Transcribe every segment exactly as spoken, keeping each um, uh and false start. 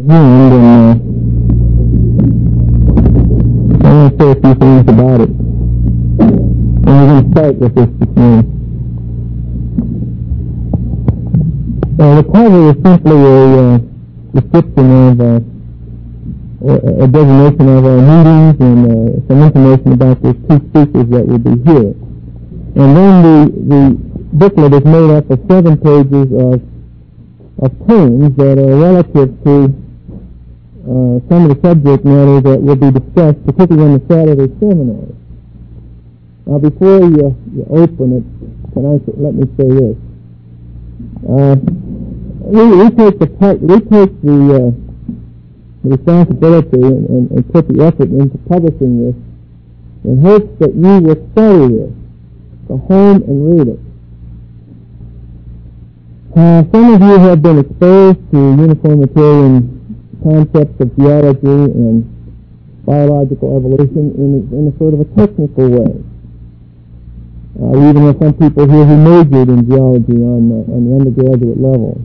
and uh, I want to say a few things about it. And we're going to start with this this morning. Uh, the title is simply a uh, description of uh, a designation of our meetings and uh, some information about the two speakers that will be here. And then the, the booklet is made up of seven pages of, of terms that are relative to uh, some of the subject matter that will be discussed, particularly in the Saturday seminars. Now, before you, you open it, can I let me say this? Uh, we, we take the we take the, uh, the responsibility and, and, and put the effort into publishing this in hopes that you will study this, go home and read it. Uh, some of you have been exposed to uniformitarian concepts of geology and biological evolution in a, in a sort of a technical way. Uh, we even have some people here who majored in geology on, uh, on the undergraduate level.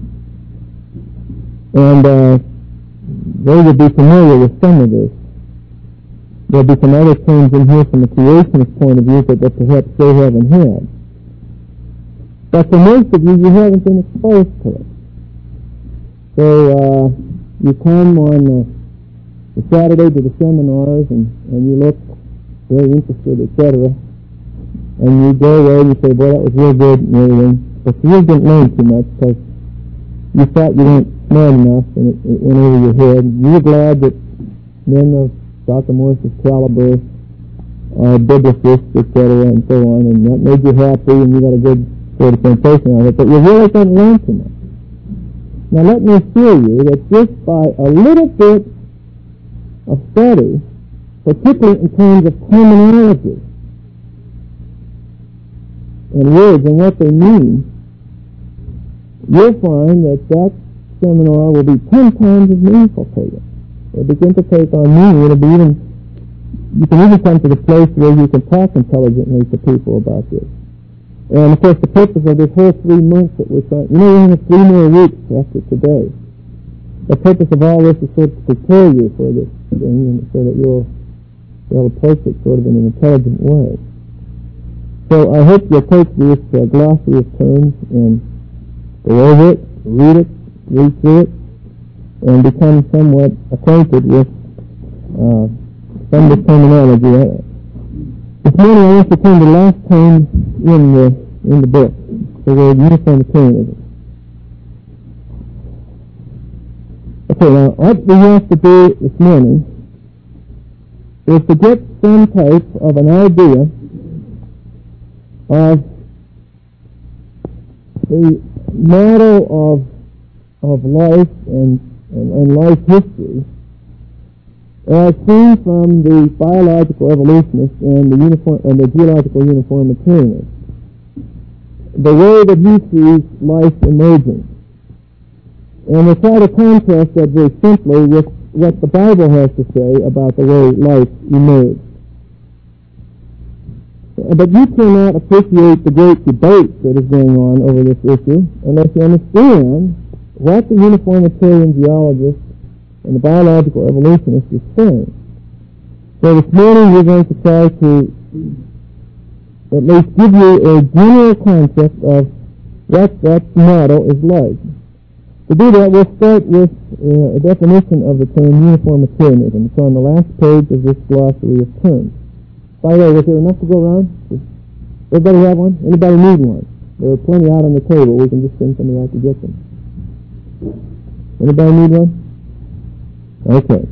And uh, they would be familiar with some of this. There'll be some other terms in here from a creationist point of view that, that perhaps they haven't had. But for most of you, you haven't been exposed to it. So uh, you come on uh, the Saturday to the seminars and, and you look very interested, et cetera. And you go away and you say, boy, that was real good and everything. But you really didn't learn too much because you thought you weren't smart enough and it, it went over your head. You were glad that men of Doctor Morris's caliber are biblicists, et cetera, and so on, and that made you happy and you got a good sort of sensation on it, but you really didn't learn too much. Now let me assure you that just by a little bit of study, particularly in terms of terminology and words and what they mean, you'll find that that seminar will be ten times as meaningful to you. It'll begin to take on meaning. It'll be even, you can even come to the place where you can talk intelligently to people about this. And of course, the purpose of this whole three months that we're trying, you know, we have three more weeks after today. The purpose of all this is sort of to prepare you for this thing, and so that you'll, you'll approach it sort of in an intelligent way. So I hope you'll take this uh, glossary of terms and go over it, read it, read through it, and become somewhat acquainted with uh, some of the terminology. This morning I want to turn to the last term in the, in the book, the word uniformitarianism. Okay, now what we have to do this morning is to get some type of an idea of the model of, of life and, and, and life history as seen from the biological evolutionists and the uniform and the geological uniformitarianists. The way that he sees life emerging. And we'll try to contrast that very simply with what the Bible has to say about the way life emerged. But you cannot appreciate the great debate that is going on over this issue unless you understand what the uniformitarian geologists and the biological evolutionist is saying. So this morning we're going to try to at least give you a general concept of what that model is like. To do that, we'll start with uh, a definition of the term uniformitarianism. It's on the last page of this glossary of terms. By the way, is there enough to go around? Does everybody have one? Anybody need one? There are plenty out on the table. We can just send somebody out to get them. Anybody need one? Okay.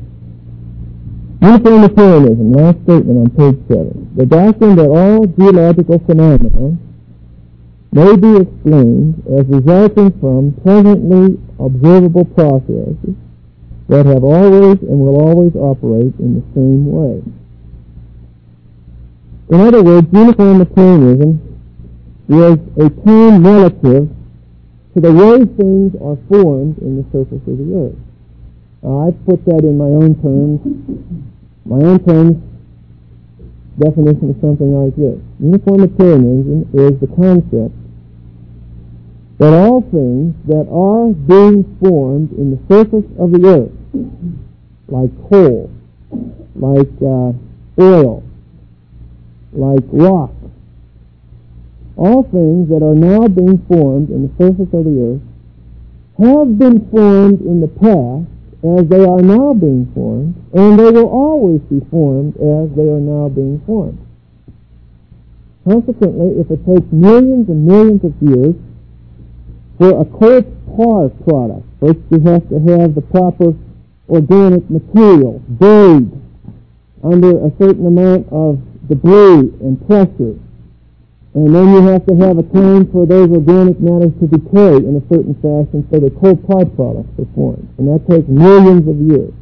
Uniformitarianism, last statement on page seven. The doctrine that all geological phenomena may be explained as resulting from presently observable processes that have always and will always operate in the same way. In other words, uniformitarianism is a term relative to the way things are formed in the surface of the earth. Uh, I put that in my own terms. My own terms definition is something like this. Uniformitarianism is the concept that all things that are being formed in the surface of the earth, like coal, like uh, oil, like rock, all things that are now being formed in the surface of the earth have been formed in the past as they are now being formed, and they will always be formed as they are now being formed. Consequently, if it takes millions and millions of years for a coal tar product, first you have to have the proper organic material buried under a certain amount of debris and pressure, and then you have to have a time for those organic matters to decay in a certain fashion so the coal tar products are formed, and that takes millions of years.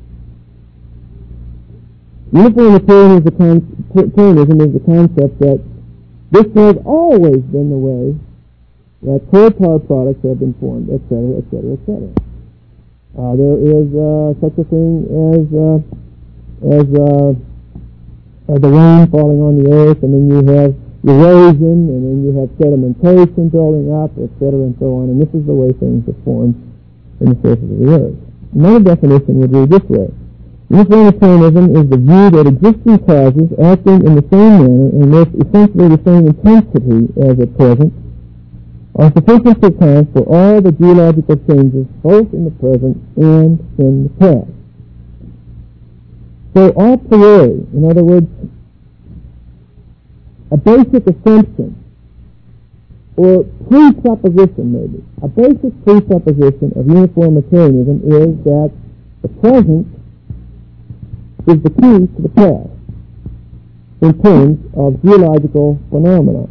Uniform materialism is the concept that this has always been the way that coal tar products have been formed, et cetera, et cetera, et cetera. Uh, there is uh, such a thing as uh, as uh, uh, the rain falling on the earth, and then you have erosion, and then you have sedimentation building up, et cetera, and so on. And this is the way things are formed in the surface of the earth. Another definition would read this way: uniformitarianism is the view that existing causes acting in the same manner and with essentially the same intensity as at present are sufficient to account for all the geological changes both in the present and in the past. So a priori, in other words, a basic assumption or presupposition maybe, a basic presupposition of uniformitarianism is that the present is the key to the past in terms of geological phenomena.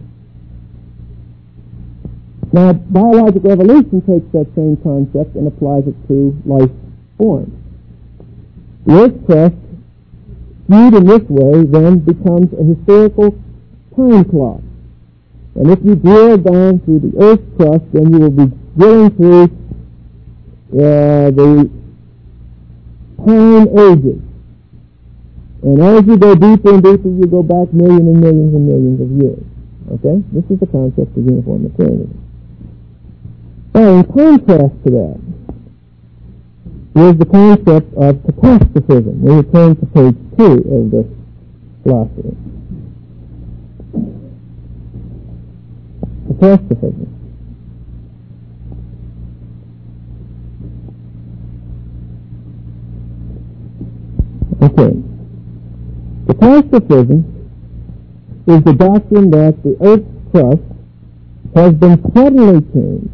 Now, biological evolution takes that same concept and applies it to life forms. The Earth's crust, viewed in this way, then becomes a historical time clock. And if you drill down through the Earth's crust, then you will be drilling through uh, the time ages. And as you go deeper and deeper, you go back millions and millions and millions of years. Okay? This is the concept of uniformitarianism. Now, in contrast to that, is the concept of catastrophism. We return to page two of this philosophy. Catastrophism. Okay. Catastrophism is the doctrine that the Earth's crust has been suddenly changed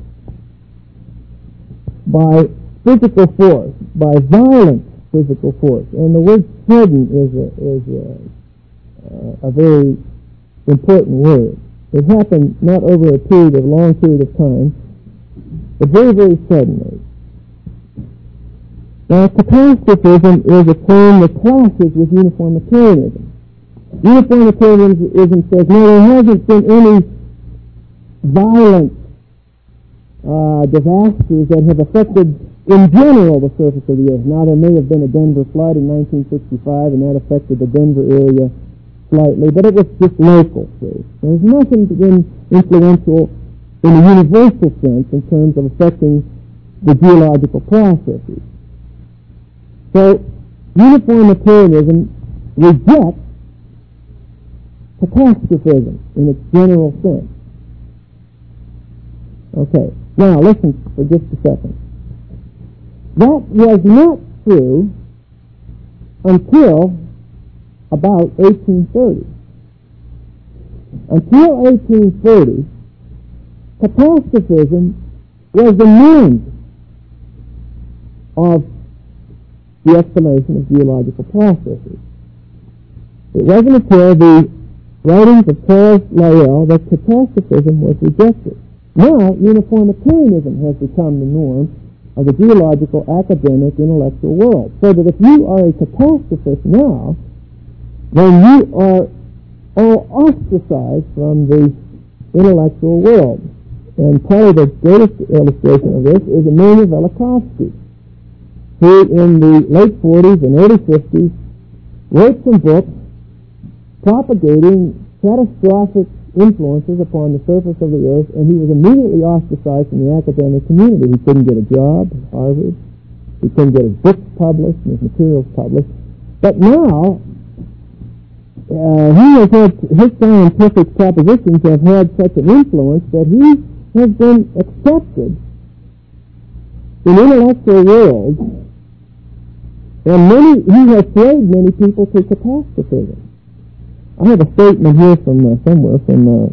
by physical force, by violent physical force. And the word sudden is a, is a, uh, a very important word. It happened not over a period of a long period of time, but very, very suddenly. Now, catastrophism is a term that clashes with uniformitarianism. Uniformitarianism says, no, there hasn't been any violent uh, disasters that have affected, in general, the surface of the earth. Now, there may have been a Denver flood in nineteen sixty-five, and that affected the Denver area slightly, but it was just local. See? There's nothing been influential in a universal sense in terms of affecting the geological processes. So, uniformitarianism rejects catastrophism in its general sense. Okay, now listen for just a second. That was not true until about eighteen thirty. Until eighteen thirty, catastrophism was the means of the explanation of geological processes. It wasn't until the writings of Charles Lyell that catastrophism was rejected. Now, uniformitarianism has become the norm of the geological, academic, intellectual world. So that if you are a catastrophist now, then you are all ostracized from the intellectual world. And probably the greatest illustration of this is Emmanuel Velikovsky, who in the late forties and early fifties wrote some books propagating catastrophic influences upon the surface of the earth, and he was immediately ostracized from the academic community. He couldn't get a job at Harvard. He couldn't get his books published and his materials published. But now, uh, he has had, his scientific propositions have had such an influence that he has been accepted in intellectual worlds, and many, he has swayed many people to catastrophism. I have a statement here from uh, somewhere from uh,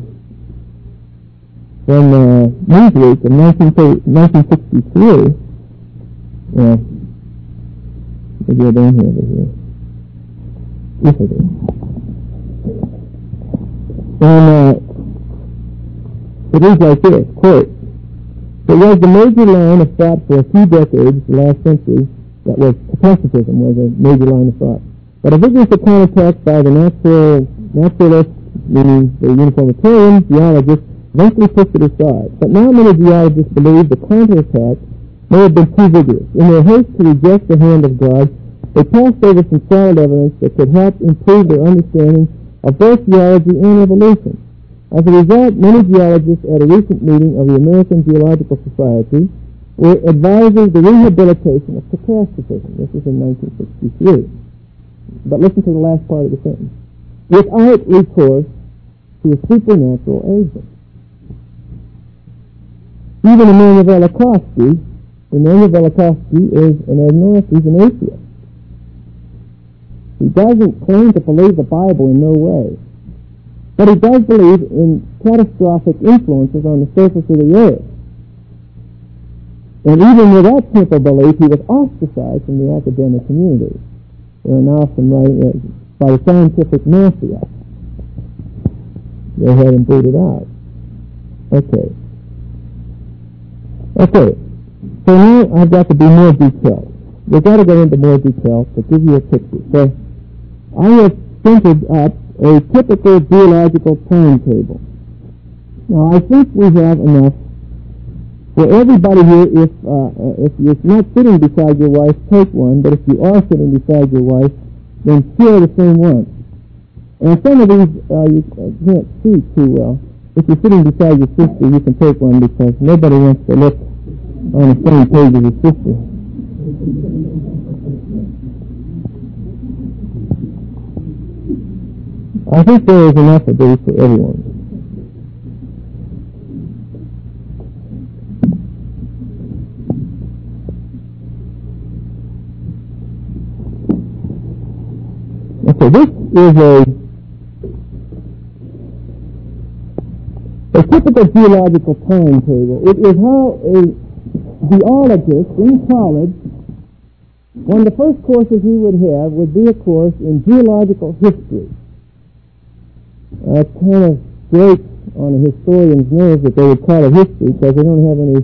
from uh, Newsweek in nineteen sixty-three. Yeah, maybe I don't have it here. Yes, I do. And uh, it reads like this, quote, "It was the major line of thought for a few decades, the last century, that was catastrophism was a major line of thought. But a vigorous counterattack by the natural, naturalists, meaning the uniformitarian geologists, eventually pushed it aside. But now many geologists believe the counterattack may have been too vigorous. In their haste to reject the hand of God, they passed over some solid evidence that could help improve their understanding of both geology and evolution. As a result, many geologists at a recent meeting of the American Geological Society were advising the rehabilitation of catastrophism." This is in nineteen sixty-three. But listen to the last part of the sentence. "Without recourse to a supernatural agent." Even Emmanuel Velikovsky, Emmanuel Velikovsky is an agnostic, he's an atheist. He doesn't claim to believe the Bible in no way. But he does believe in catastrophic influences on the surface of the earth. And even with that simple belief, he was ostracized from the academic community. There are now some writing uh, by the scientific mafia. They had him booted out. Okay. Okay. So now I've got to be more detailed. We've got to go into more detail to give you a picture. So I have printed up a typical geological timetable. Now I think we have enough for everybody here. If uh, if you're not sitting beside your wife, take one. But if you are sitting beside your wife, then share the same one. And some of these uh, you can't see too well. If you're sitting beside your sister, you can take one because nobody wants to look on the same page as your sister. I think there is enough of these for everyone. Okay, this is a a typical geological timetable. It is how a geologist in college, one of the first courses he would have would be a course in geological history. That uh, kind of breaks on a historian's nerves that they would call it history because they don't have any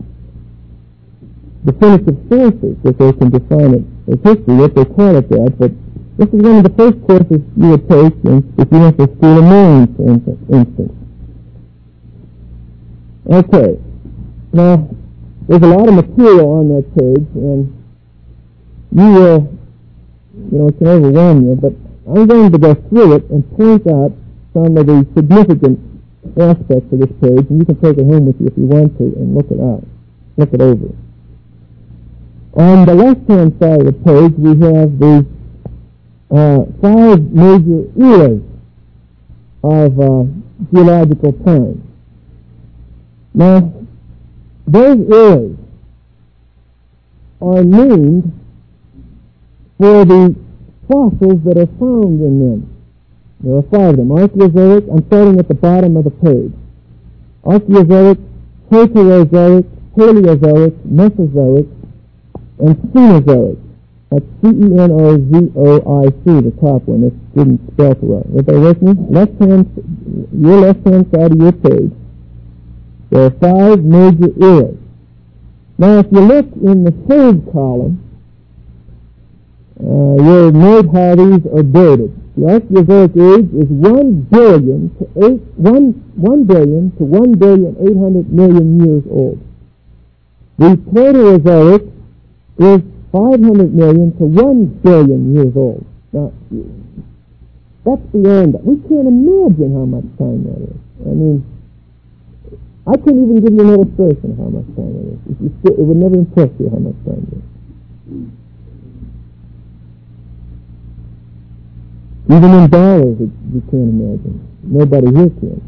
definitive sources that they can define it as history, yet they call it that. But this is one of the first courses you would take if you went to school of mines, for instance. Okay. Now, there's a lot of material on that page, and you will, you know, it can overwhelm you, but I'm going to go through it and point out some of the significant aspects of this page, and you can take it home with you if you want to and look it out, look it over. On the left-hand side of the page, we have the uh, five major eras of uh, geological time. Now, those eras are named for the fossils that are found in them. There are five of them. Archaeozoic, I'm starting at the bottom of the page. Archaeozoic, Proterozoic, Paleozoic, Mesozoic, and Cenozoic. That's C E N O Z O I C, the top one. It didn't spell too well. Everybody with me? Left hand, your left-hand side of your page. There are five major eras. Now, if you look in the third column, uh, your Nordhardys are dated. The Archaeozoic age is one billion to eight one one billion to one billion eight hundred million years old. The Proterozoic is five hundred million to one billion years old. Now, that's beyond that. We can't imagine how much time that is. I mean, I couldn't even give you an illustration of how much time it is. If you sit, it would never impress you how much time it is. Even in dollars, it, you can't imagine. Nobody here can.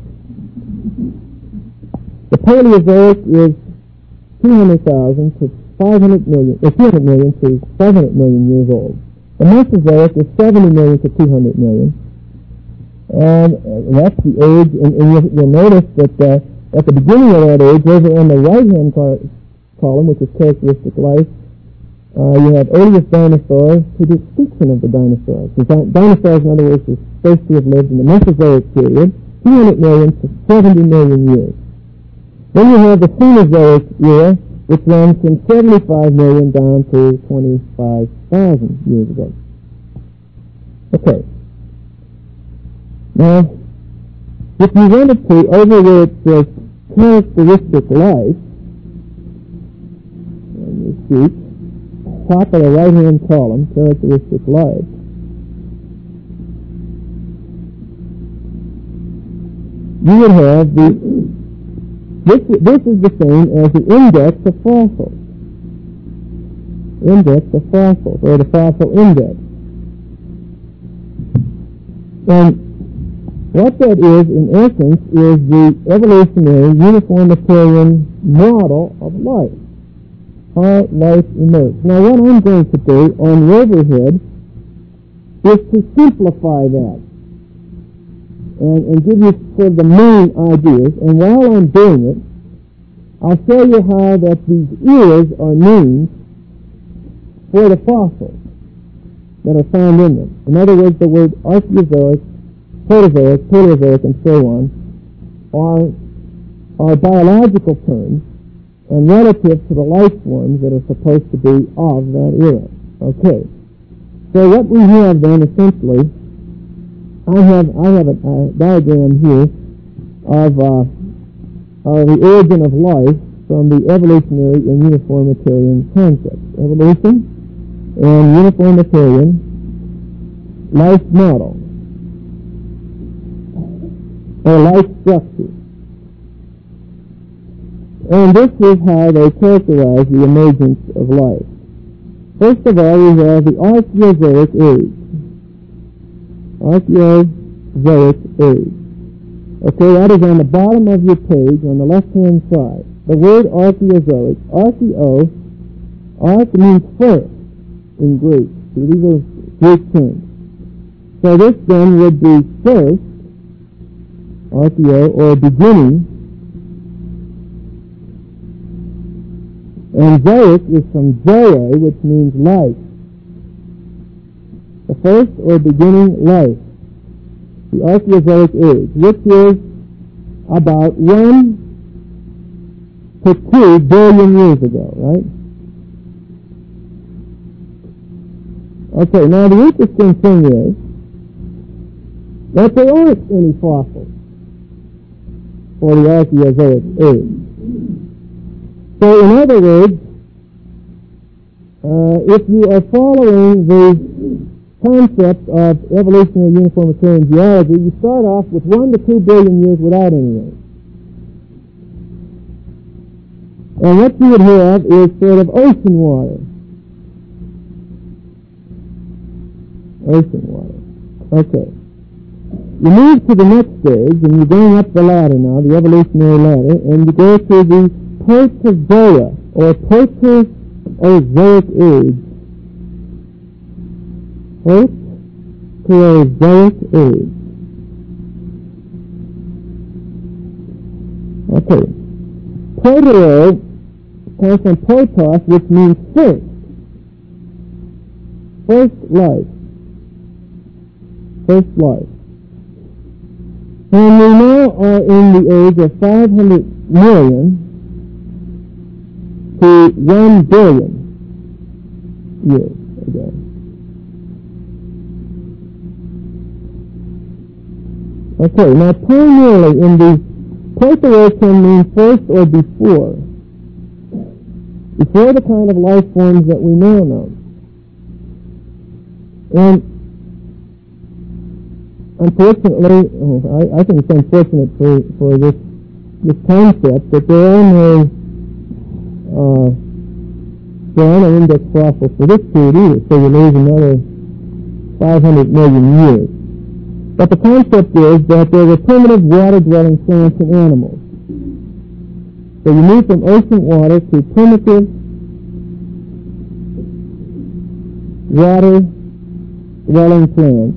The Paleozoic is two hundred thousand to five hundred million, or two hundred million to five hundred million years old. The Mesozoic is seventy million to two hundred million. And uh, that's the age, and, and you'll, you'll notice that uh, at the beginning of that age, over on the right-hand car- column, which is characteristic life, uh, you have earliest dinosaurs to the extinction of the dinosaurs. The di- dinosaurs, in other words, are supposed to have lived in the Mesozoic period, two hundred million to seventy million years. Then you have the Cenozoic era, which runs from seventy-five million down to twenty-five thousand years ago. Okay. Now, if you wanted to, over where it says characteristic life, on your sheet, top of the right-hand column, characteristic life, you would have the, this, this is the same as the index of fossils. Index of fossils, or the fossil index. And what that is, in essence, is the evolutionary uniformitarian model of life. How life emerged. Now, what I'm going to do on Riverhead is to simplify that and, and give you sort of the main ideas. And while I'm doing it, I'll show you how that these eras are named for the fossils that are found in them. In other words, the word Archaeozoic, Proterozoic, Paleozoic, and so on are, are biological terms and relative to the life forms that are supposed to be of that era. Okay. So what we have then, essentially, I have I have a, a diagram here of, uh, of the origin of life from the evolutionary and uniformitarian concepts. Evolution and uniformitarian life model, or life structure. And this is how they characterize the emergence of life. First of all, we have the Archaeozoic age. Archaeozoic age. Okay, that is on the bottom of your page, on the left-hand side. The word Archaeozoic, archaeo, arch means first in Greek. So these are Greek terms. So this then would be first, archaeo, or beginning. And zoic is from zoe, which means life. The first or beginning life. The Archaeozoic age, which is about one to two billion years ago, right? Okay, now the interesting thing is that there aren't any fossils for the Archaeozoic age. So, in other words, uh, if you are following the concept of evolutionary uniformitarian geology, you start off with one to two billion years without any rain. And what you would have is sort of ocean water. Ocean water. Okay. You move to the next stage, and you're going up the ladder now, the evolutionary ladder, and you go to the Protozoa, or Proterozoic age. Proterozoic age. Okay. Protero comes from protos, which means first. First life. First life. And we now are in the age of five hundred million to one billion years ago. Okay, now primarily in the Protero can mean first or before. Before the kind of life forms that we now know. And unfortunately, oh, I, I think it's unfortunate for, for this, this concept that there are no, uh, there are no index fossils for this period either, so you lose another five hundred million years. But the concept is that there were primitive water-dwelling plants and animals. So you move from ocean water to primitive water-dwelling plants.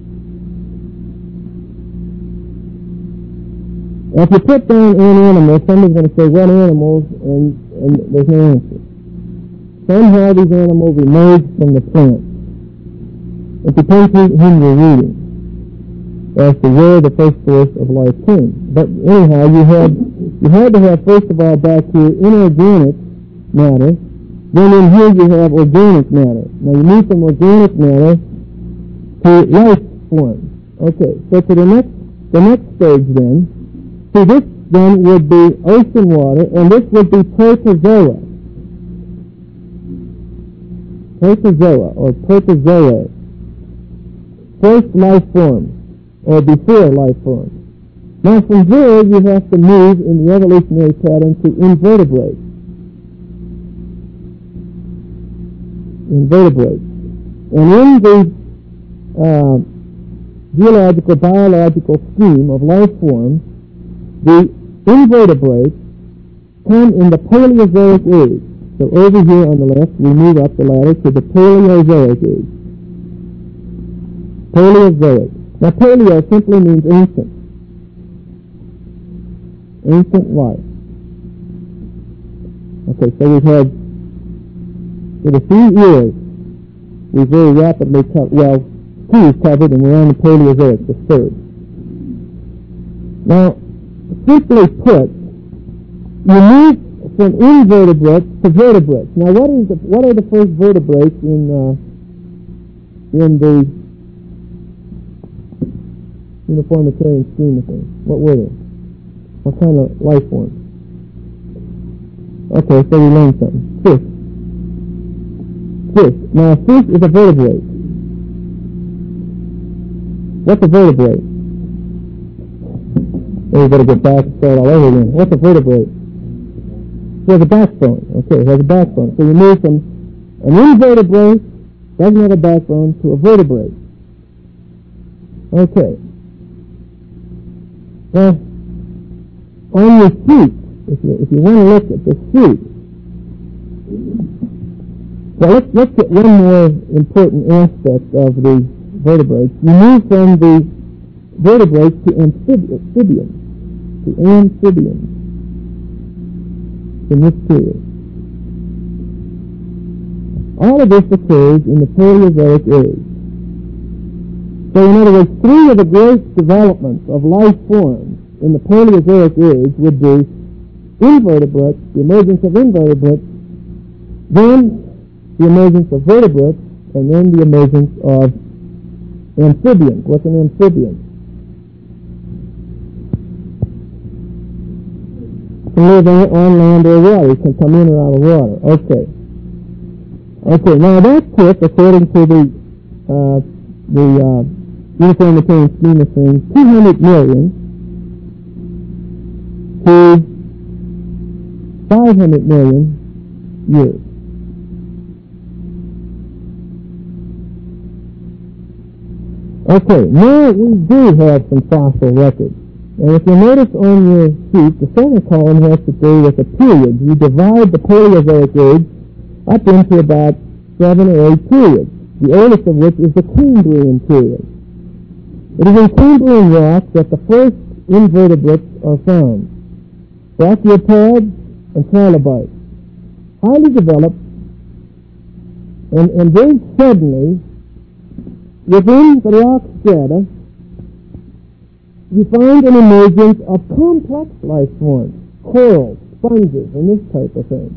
If you put down an animal, somebody's going to say, what animals? And, and there's no answer. Somehow these animals emerged from the plants. It depends on whom you're reading as to where the first source of life came. But anyhow, you had you had to have, first of all, back here inorganic matter. Then in here you have organic matter. Now you move from organic matter to life forms. Okay, so to the next the next stage then, so this then would be ocean water, and this would be protozoa. Protozoa, or protozoa. First life forms, or before life forms. Now from there you have to move in the evolutionary pattern to invertebrates. Invertebrates. And in the uh, geological, biological scheme of life forms, the invertebrates come in the Paleozoic age. So over here on the left, we move up the ladder to the Paleozoic age. Paleozoic. Now paleo simply means ancient. Ancient life. Okay, so we've had, in a few years, we very rapidly covered, well, two is covered, and we're on the Paleozoic, the third. Now, simply put, you move from invertebrates to vertebrates. Now, what is the, what are the first vertebrates in uh, in the uniformitarian scheme of things? What were they? What kind of life forms? Okay, so we learned something. Fish. Fish. Now, a fish is a vertebrate. What's a vertebrate? We better get back and start all over again. What's a vertebrate? It has a backbone. Okay, it has a backbone. So you move from an invertebrate, doesn't have a backbone, to a vertebrate. Okay. Now, on your feet, if you, if you want to look at the feet, well, let's look at one more important aspect of the vertebrates. You move from the vertebrates to amphibians, to amphibians in this period. All of this occurs in the Paleozoic age. So in other words, three of the great developments of life forms in the Paleozoic age would be invertebrates, the emergence of invertebrates, then the emergence of vertebrates, and then the emergence of amphibians. What's an amphibian? Can live on land or water. Can come in or out of water. Okay. Okay. Now that took, according to the uh, the uh, uniformitarian scheme of things, two hundred million to five hundred million years. Okay. Now we do have some fossil records. And if you notice on your sheet, the second column has to do with the periods. You divide the Paleozoic age up into about seven or eight periods, the oldest of which is the Cambrian period. It is in Cambrian rock that the first invertebrates are found. Brachiopods and trilobites. Highly developed, and, and very suddenly, within the rock strata, you find an emergence of complex life forms, corals, sponges, and this type of thing.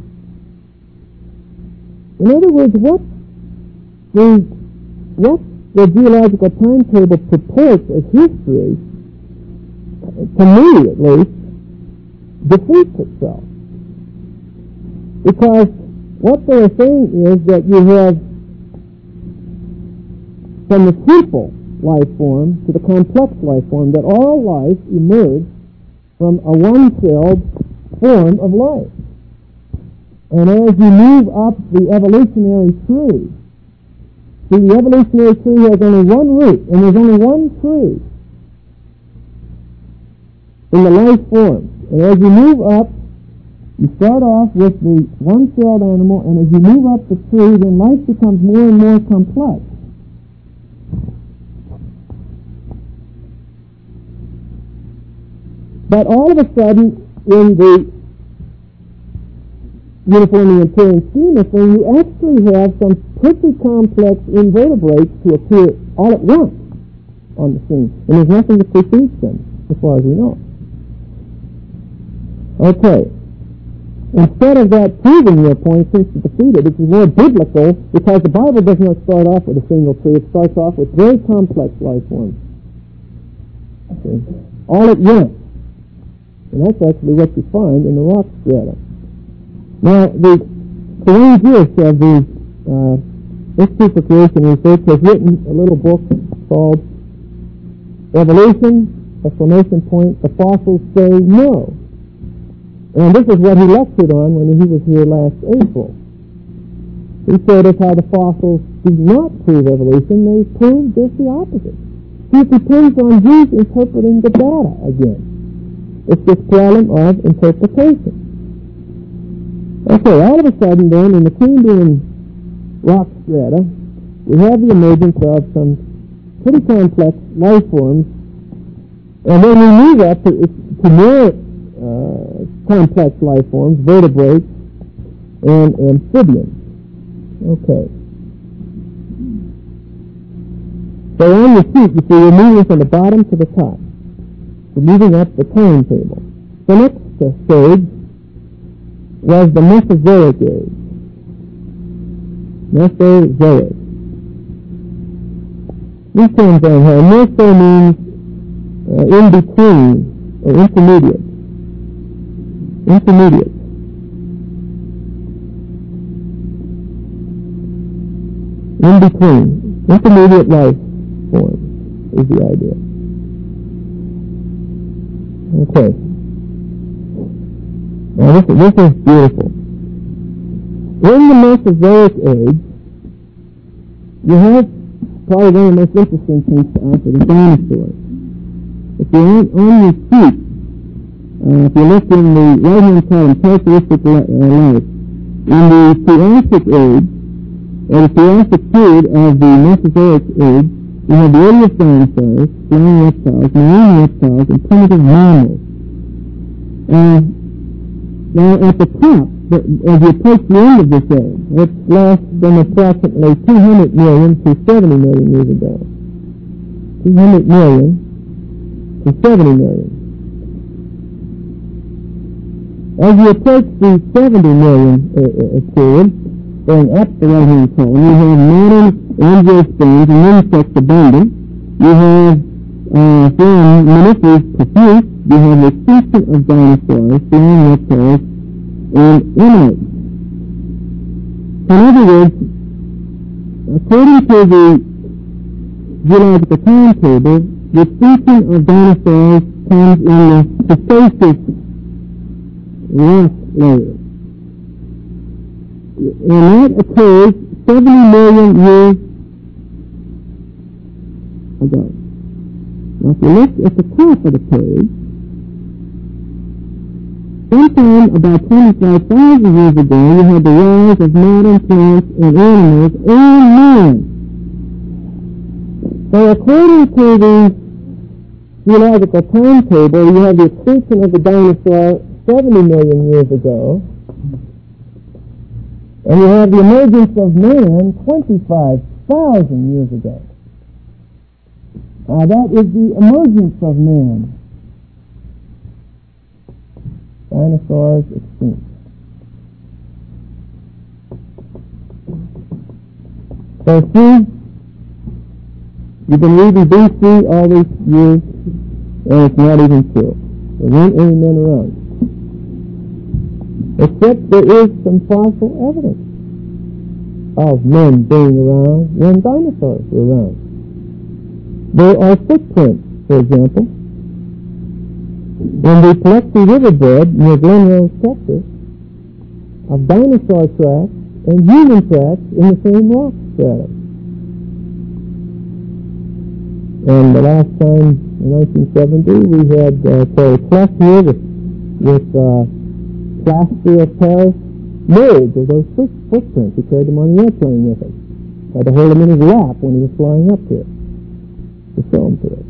In other words, what the, what the geological timetable purports as history, to me at least, defeats itself. Because what they're saying is that you have, from the simple life form to the complex life form, that all life emerged from a one-celled form of life. And as you move up the evolutionary tree, see, the evolutionary tree has only one root, and there's only one tree in the life form. And as you move up, you start off with the one-celled animal, and as you move up the tree, then life becomes more and more complex. But all of a sudden, in the uniformly appearing scheme of things, you actually have some pretty complex invertebrates to appear all at once on the scene. And there's nothing that precedes them, as far as we know. Okay. Instead of that proving your point, since it's defeated, it's more biblical, because the Bible does not start off with a single tree. It starts off with very complex life forms. Okay. All at once. And that's actually what you find in the rock strata. Now, the Corinthians of the uh, Institute for Creation Research has written a little book called Evolution, exclamation point, the fossils say no. And this is what he lectured on when he was here last April. He said it's how the fossils do not prove evolution, they prove just the opposite. See, it depends on who's interpreting the data again. It's this problem of interpretation. Okay, all of a sudden then, in the Cambrian rock strata, we have the emergence of some pretty complex life forms, and then we move up to, to more uh, complex life forms, vertebrates and amphibians. Okay. So on the sheet, you see, we're moving from the bottom to the top. We're moving up the timetable. The next stage was the Mesozoic age. Mesozoic. These terms are here. Meso means uh, in between, or intermediate. Intermediate. In between. Intermediate life form is the idea. Okay. Now this, this is beautiful. In the Mesozoic age, you have probably one of the most interesting things to offer, the dinosaurs. If you're on, on your sheet, uh, if you look in the right-hand column, characteristic li- uh, life, in the Triassic age, or the Triassic period of the Mesozoic age, you have the earliest dinosaurs, flying reptiles, marine reptiles, and primitive mammals. Uh, now, at the top, the, as you approach the end of this age, which lasts from approximately two hundred million to seventy million years ago. two hundred million to seventy million. As you approach the seventy million uh, uh, period, going up the right-hand column, you have modern angiosperms and insects abundant. You have uh, from mammiferous profuse. You have the extinction of dinosaurs, flying reptiles, and ammonite. In other words, according to the geological timetable, the extinction of dinosaurs comes in the Cretaceous rock layer. And that occurs seventy million years ago. Now if you look at the top of the page, sometime about twenty-five thousand years ago, you had the rise of modern plants and animals and man. So according to the geological timetable, you have the extinction of the dinosaur seventy million years ago, and you have the emergence of man twenty-five thousand years ago. Now that is the emergence of man. Dinosaurs extinct. So see, you've been reading B C all these years, and it's not even true. There weren't any men around. Except there is some fossil evidence of men being around when dinosaurs were around. There are footprints, for example. In the Paluxy Riverbed near Glen Rose, Texas, of dinosaur tracks and human tracks in the same rock strata. And the last time, in nineteen seventy, we had uh, Terry Clough here with, with uh, plaster of Paris molds of those foot, footprints. He carried them on the airplane with him. Had to hold them in his lap when he was flying up here to show them to us.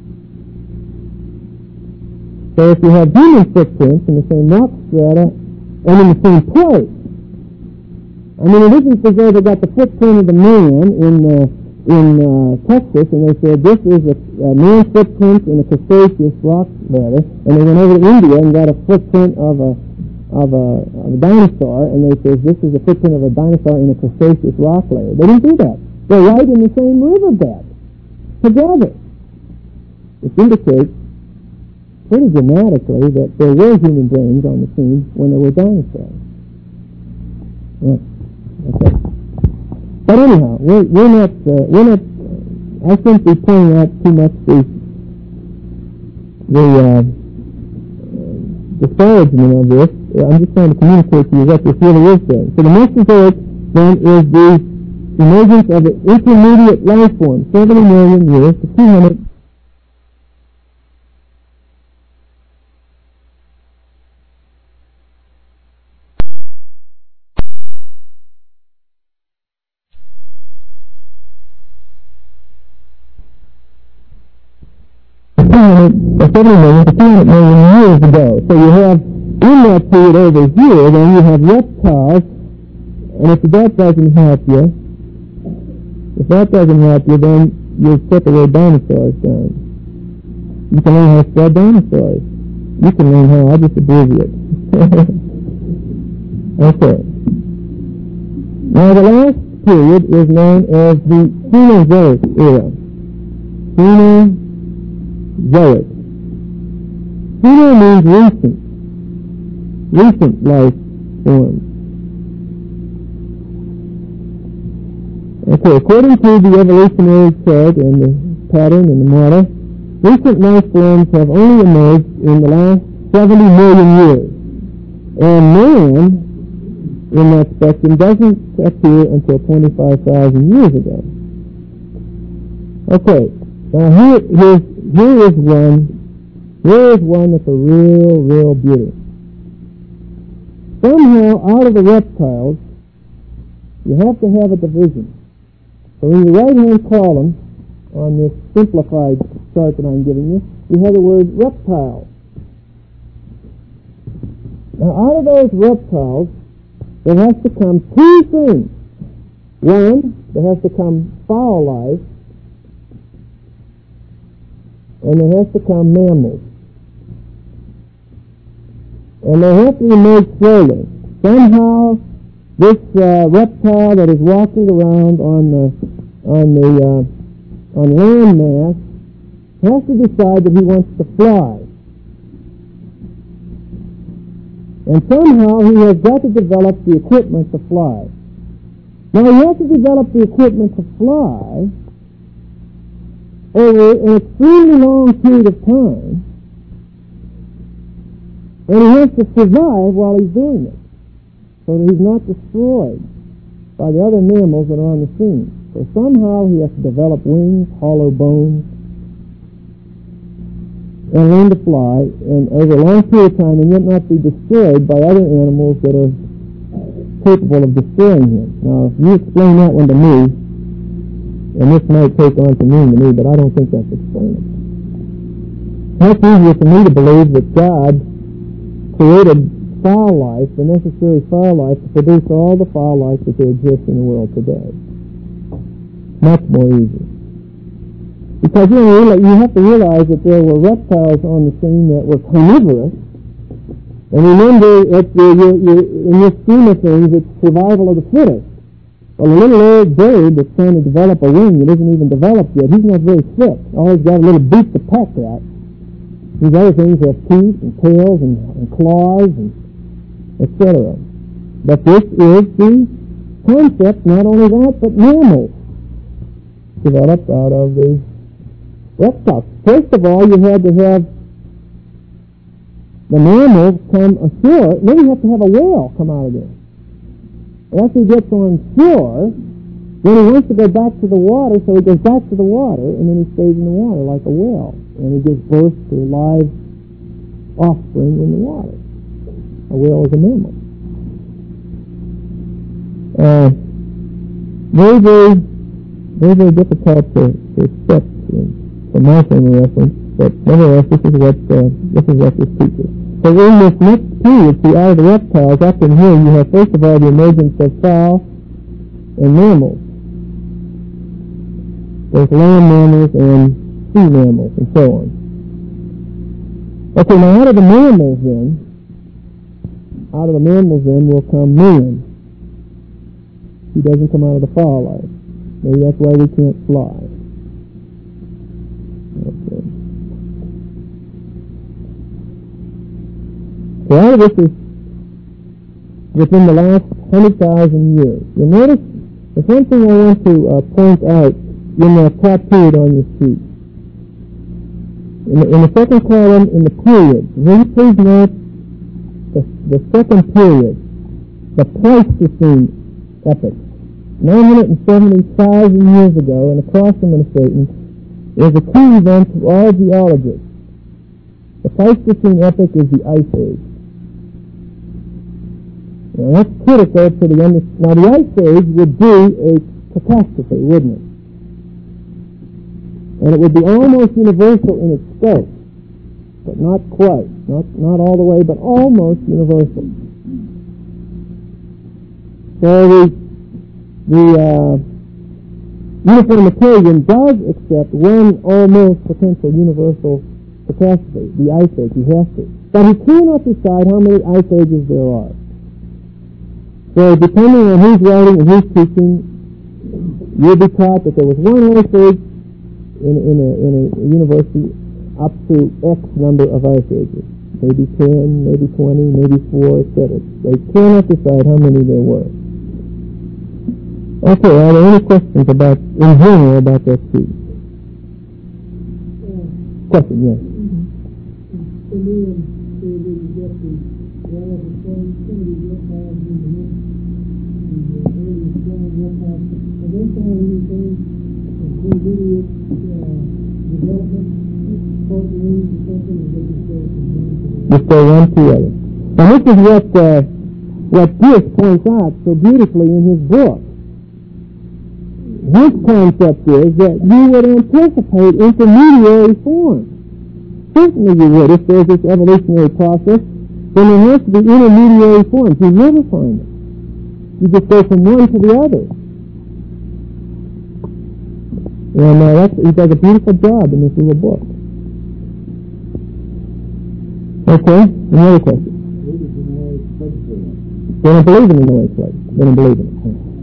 So if you have human footprints in the same rock strata and in the same place, I mean, it isn't as though they got the footprint of the man in uh, in uh, Texas, and they said this is a, a man's footprint in a Cretaceous rock strata, and they went over to India and got a footprint of a of a, of a dinosaur, and they said this is a footprint of a dinosaur in a Cretaceous rock layer. They didn't do that. They're right in the same riverbed together, which indicates pretty dramatically that there were human brains on the scene when there were dinosaurs. Yeah. Okay. But anyhow, we're, we're not, uh, we're not, uh, I think we pointing out too much the, the uh, disparagement of this. I'm just trying to communicate to you what this really is then. So the Mesozoic then is the emergence of the intermediate life form, seventy million years to two hundred. seventy million to two hundred million years ago. So you have, in that period over here, then you have reptiles, and if that doesn't help you, if that doesn't help you, then you set the word dinosaurs down. You can learn how to spell dinosaurs. You can learn how, I'll just abbreviate. Okay. Now the last period is known as the Cenozoic era. Cenozoic. Ceno means recent. Recent life forms. Okay, according to the evolutionary chart and the pattern and the model, recent life forms have only emerged in the last seventy million years. And man, in that spectrum, doesn't appear until twenty-five thousand years ago. Okay, now here, here's, here is one, here is one that's a real, real beauty. Somehow, out of the reptiles, you have to have a division. So in the right-hand column, on this simplified chart that I'm giving you, you have the word reptile. Now, out of those reptiles, there has to come two things. One, there has to come fowl life, and there has to come mammals. And they have to emerge slowly. Somehow, this uh, reptile that is walking around on the on the uh, on land mass has to decide that he wants to fly. And somehow he has got to develop the equipment to fly. Now he has to develop the equipment to fly over an extremely long period of time, and he has to survive while he's doing it, so that he's not destroyed by the other mammals that are on the scene. So somehow he has to develop wings, hollow bones, and learn to fly, and over a long period of time, and yet not be destroyed by other animals that are capable of destroying him. Now, if you explain that one to me, and this might take on some meaning to me, but I don't think that's explainable. It's easier for me to believe that God created fowl life, the necessary fowl life, to produce all the fowl life that there exists in the world today. Much more easy. Because you know, you have to realize that there were reptiles on the scene that were carnivorous. And remember, at the, you, you, in this scheme of things, it's survival of the fittest. Well, a little old bird that's trying to develop a wing that isn't even developed yet, he's not very fit. All he's got a little beak to peck at. These other things have teeth and tails and, and claws and et cetera. But this is the concept, not only that, but mammals developed out of the reptiles. First of all, you had to have the mammals come ashore, then you have to have a whale come out of there. After he gets on shore, then he wants to go back to the water, so he goes back to the water, and then he stays in the water like a whale. And he gives birth to live offspring in the water. A whale is a mammal. Uh, very, very, very, very difficult to, to accept from my frame of reference, but nevertheless, this is what uh, this is what this teaches. So in this next period, see, out of the reptiles, up in here, you have first of all the emergence of fowl and mammals, both land mammals and sea mammals, and so on. Okay, now out of the mammals, then, out of the mammals, then, will come man. He doesn't come out of the fowl life. Maybe that's why we can't fly. Okay. So all of this is within the last one hundred thousand years. You'll notice there's one thing I want to uh, point out in the top period on your sheet. In the, in the second column, in the period, will you please note the, the second period, the Pleistocene epoch. nine hundred seventy thousand years ago, and across from Minnesota, is a key event to all geologists. The Pleistocene epoch is the Ice Age. Now that's critical to the under. Now the Ice Age would be a catastrophe, wouldn't it? And it would be almost universal in its scope, but not quite, not not all the way, but almost universal. So the the uh, uniformitarian does accept one almost potential universal catastrophe, the Ice Age. He has to, but he cannot decide how many Ice Ages there are. So depending on who's writing and who's teaching, you'll be taught that there was one Ice Age in, in, a, in a university up to X number of Ice Ages. Maybe ten, maybe twenty, maybe four, et cetera. They cannot decide how many there were. Okay, are there any questions about, in general, about that sheet? Uh, Question, yes. Just go one to the other. And this is what uh, what Pierce points out so beautifully in his book. His concept is that you would anticipate intermediary forms. Certainly you would. If there's this evolutionary process, then there has to be intermediary forms. You never find them. You just go from one to the other. And uh, that's, he does a beautiful job in this little book. Okay, another question. They don't believe in the Noah's flood. They don't believe in it.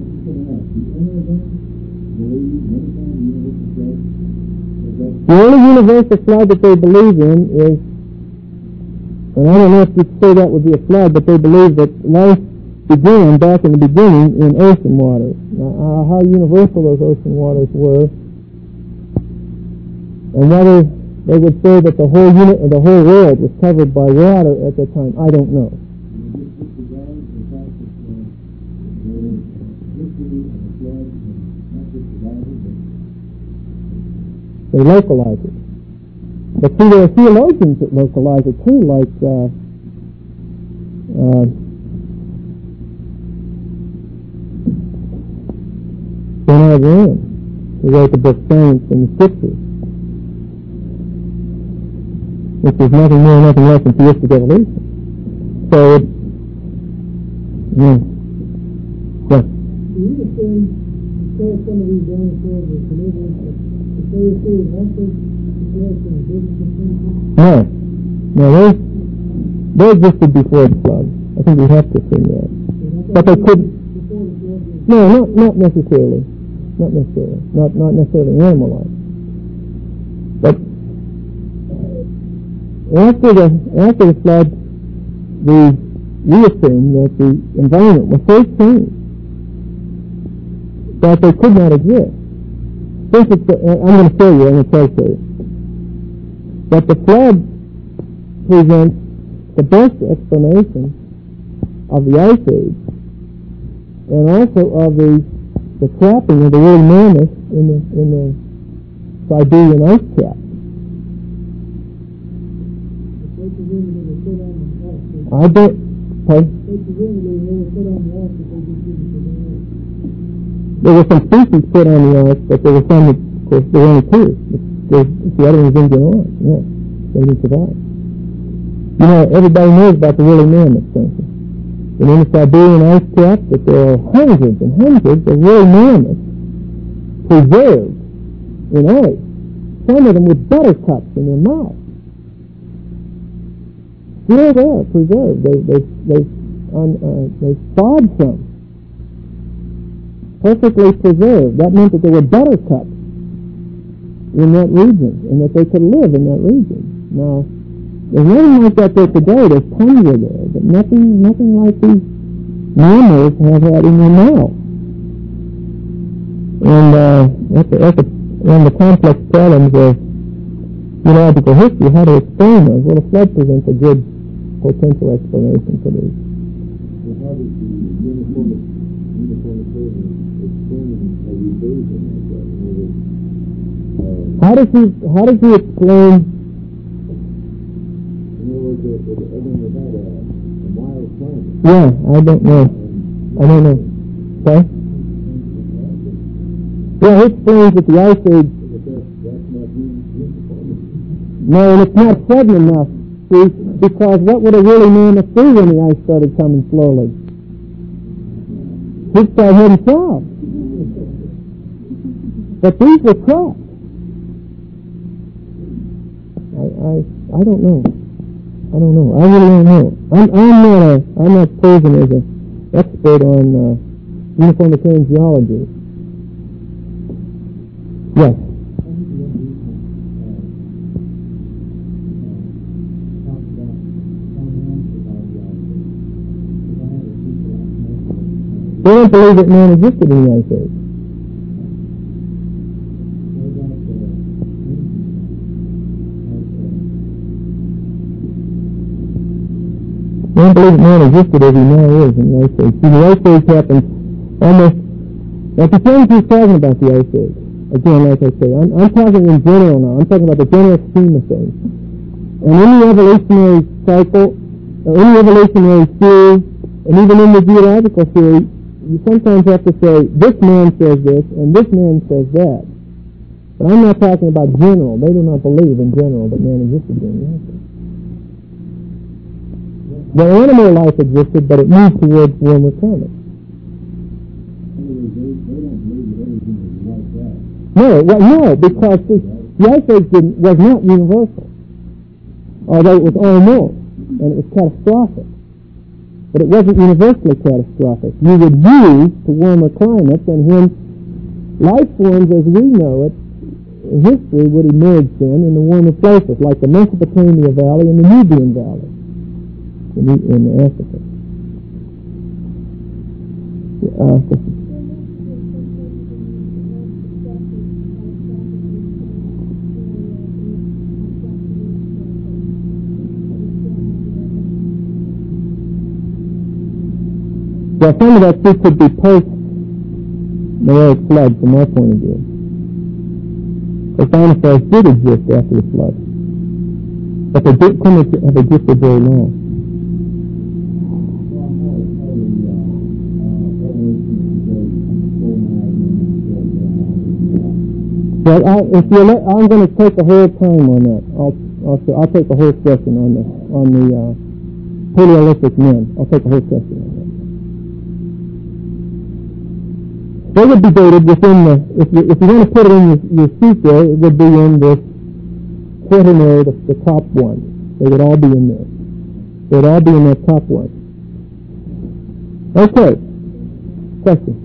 The only universal flood that they believe in is, and I don't know if you'd say that would be a flood, but they believe that life began back in the beginning in ocean water. Now, uh, how universal those ocean waters were, and whether they would say that the whole unit, the whole world was covered by water at that time, I don't know. They localize it. But see, there are theologians that localize it too, like uh, uh, Saint Abraham, who wrote the book Science and the Scriptures, which is nothing more, nothing less than theistic evolution. So, it, yeah. Yes. Do you understand, because some of these dinosaurs are carnivorous, no. No, they, they existed before the flood. I think we have to assume that. But they couldn't. No, not not necessarily. Not necessarily. Not not necessarily animal life. But after the after the flood, we we assumed that the environment was so changed that they could not exist. Since it's, uh, I'm going to show you, I'm going to try to show you. But the flood presents the best explanation of the Ice Age, and also of the the trapping of the woolly mammoth in the in the Siberian ice cap. I bet. Pardon? There were some species put on the ark, but there were some that, of course, there were only two. The, the other ones didn't get on. Yeah, they didn't survive. You know, everybody knows about the woolly mammoth, don't you? And in the Siberian ice cap, that there are hundreds and hundreds of woolly mammoths preserved in ice. Some of them with buttercups in their mouth. Still there, preserved. They they they on uh, they thawed some, perfectly preserved. That meant that there were buttercups in that region, and that they could live in that region. Now, there's nothing like that there today. There's tundra there, but nothing nothing like these mammals have had in their mouth. And uh, that's a, that's a, one of the complex problems of geological history, how to explain those. Well, the flood presents a good potential explanation for these. So how does the uniform uniformitarian explain a reversion like that? In other words, uh, how does he how does he explain? In other words, uh, uh, other than that, uh, a mild climate. Yeah, I don't know. I don't know. Okay. Yeah, he explains that the Ice Age. But that's, that's not uniform. No, and it's not sudden enough. See, because what would a woolly mammoth do when the ice started coming slowly? He'd start heading south. But these were crops. I, I, I don't know. I don't know. I really don't know. I'm, I'm not a, I'm not posing as an expert on uh, uniformitarian geology. Yes. They don't believe that man existed in the Ice Age. They don't believe that man existed as he now is in the Ice Age. See, the Ice Age happened almost, at the time he's talking about the Ice Age. Again, like I say, I'm, I'm talking in general now. I'm talking about the general scheme of things. And in the evolutionary cycle, or in the evolutionary theory, and even in the geological theory, you sometimes have to say, this man says this, and this man says that. But I'm not talking about general. They do not believe in general that man existed during the Ice Age. The animal life existed, but it moved towards warmer climates. No, well, no, because the, the Ice Age didn't, was not universal, although it was almost, and it was catastrophic. But it wasn't universally catastrophic. You would use to warmer climates, and when life forms as we know it in history would emerge then in the warmer places, like the Mesopotamia Valley and the Nubian Valley in, in Africa. Uh, Well, some of that too could be post-Noahic flood from our point of view. The dinosaurs did exist after the flood, but they did, couldn't have existed very long. Well, I, if you let, I'm going to take the whole time on that. I'll, I'll, I'll take the whole session on the on the uh, Paleolithic men. I'll take the whole session on that. They would be dated within the, if you, if you want to put it in your, your sheet there, it would be in this quaternary, the, the top one. They would all be in there. They would all be in that top one. Okay. Question?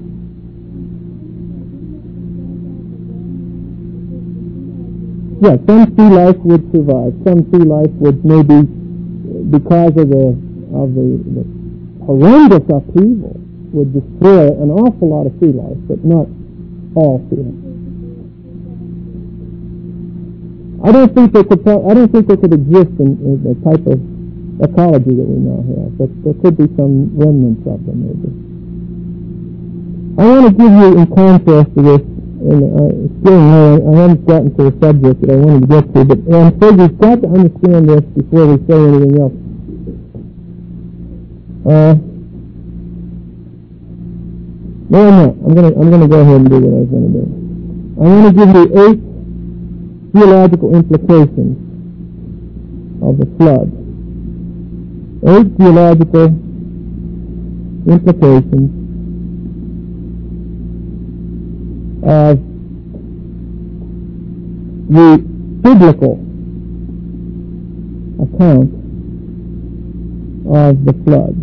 Yeah, some sea life would survive. Some sea life would maybe, because of the, of the, the horrendous upheaval, would destroy an awful lot of sea life, but not all sea life. I don't think they could. I don't think they could exist in, in the type of ecology that we now have. But there could be some remnants of them, maybe. I want to give you, in contrast to this, and uh, still no, I haven't gotten to the subject that I wanted to get to, but I'm afraid we've got to understand this before we say anything else. Uh, no, I'm not. I'm going to. I'm going to go ahead and do what I was going to do. I want to give you eight geological implications of the flood. Eight geological implications of the biblical account of the flood.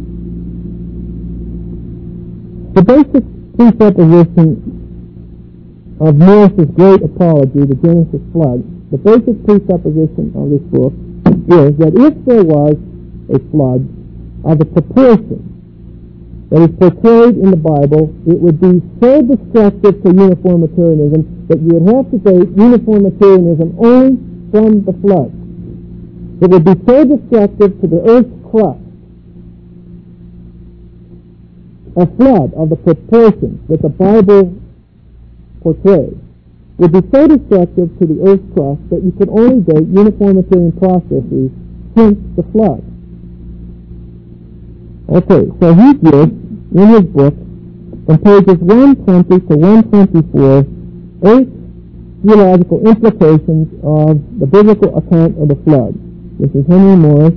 The basic presupposition of Morris's great apology, the Genesis flood, the basic presupposition of this book is that if there was a flood of the proportion that is portrayed in the Bible, it would be so destructive to uniformitarianism that you would have to say uniformitarianism only from the flood. It would be so destructive to the earth's crust. A flood of the proportions that the Bible portrays would be so destructive to the earth's crust that you could only date uniformitarian processes since the flood. Okay, so he gives, in his book, from pages one twenty to one twenty-four, eight geological implications of the biblical account of the flood. This is Henry Morris,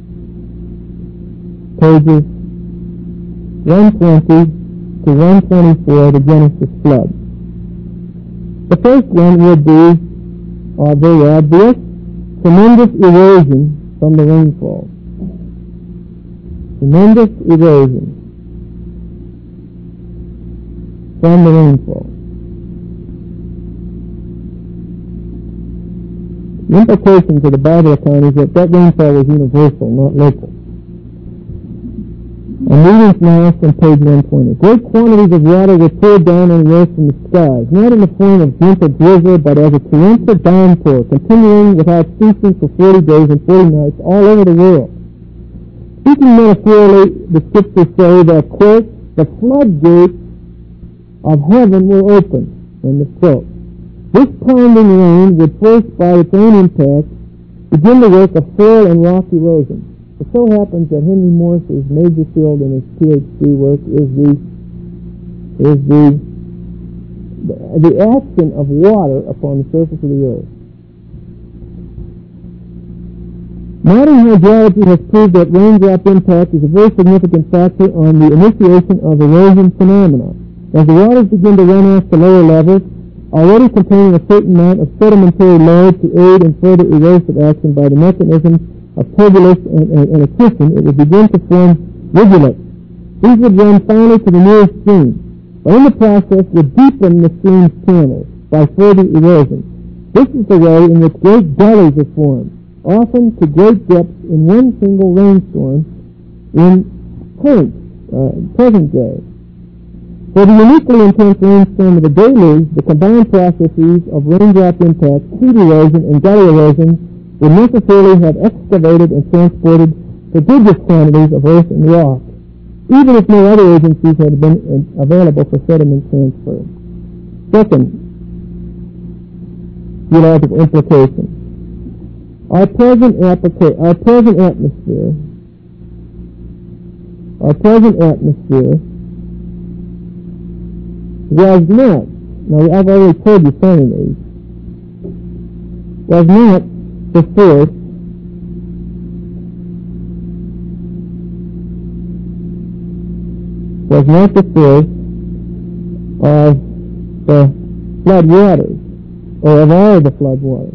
pages one twenty to one twenty-four, the Genesis flood. The first one would be, uh, very obvious, tremendous erosion from the rainfall. Tremendous erosion from the rainfall. The implication to the Bible account is that that rainfall was universal, not local. I'm reading now from page one twenty. Great quantities of water were poured down on the earth from the skies, not in the form of gentle drizzle, but as a torrential downpour, continuing without ceasing for forty days and forty nights all over the world. Speaking metaphorically, the scriptures say that, quote, the floodgates of heaven were open, end of quote. This pounding rain would first, by its own impact, begin the work of soil and rock erosion. It so happens that Henry Morris's major field in his PhD work is the is the the, the action of water upon the surface of the earth. Modern hydrology has proved that raindrop impact is a very significant factor on the initiation of erosion phenomena. As the waters begin to run off the lower levels, already containing a certain amount of sedimentary load to aid in further erosive action by the mechanisms of turbulence and, and, and attrition, it would begin to form rivulets. These would run finally to the nearest stream, but in the process would deepen the stream's channels by further erosion. This is the way in which great gullies are formed, often to great depths in one single rainstorm in current, uh, present day. For the uniquely intense rainstorm of the deluge, the combined processes of raindrop impact, sheet erosion, and gully erosion would necessarily have excavated and transported prodigious quantities of earth and rock, even if no other agencies had been available for sediment transfer. Second, geological implication. Our present, applica- our present atmosphere, our present atmosphere was not, now I've already told you some of these, was not the source was not the source of the flood waters, or of all the flood waters.